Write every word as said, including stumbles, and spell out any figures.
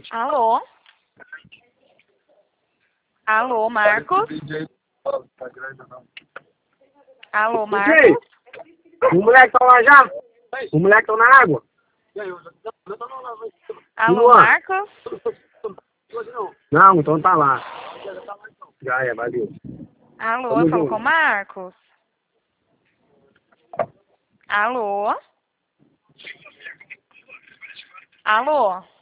Alô? Alô, Marcos? Alô, Marcos? O moleque tá lá já? O moleque tá na água? Alô, Marcos? Não, então tá lá. Já é, valeu. Alô, Tamo eu falo junto. com o Marcos? Alô? Alô?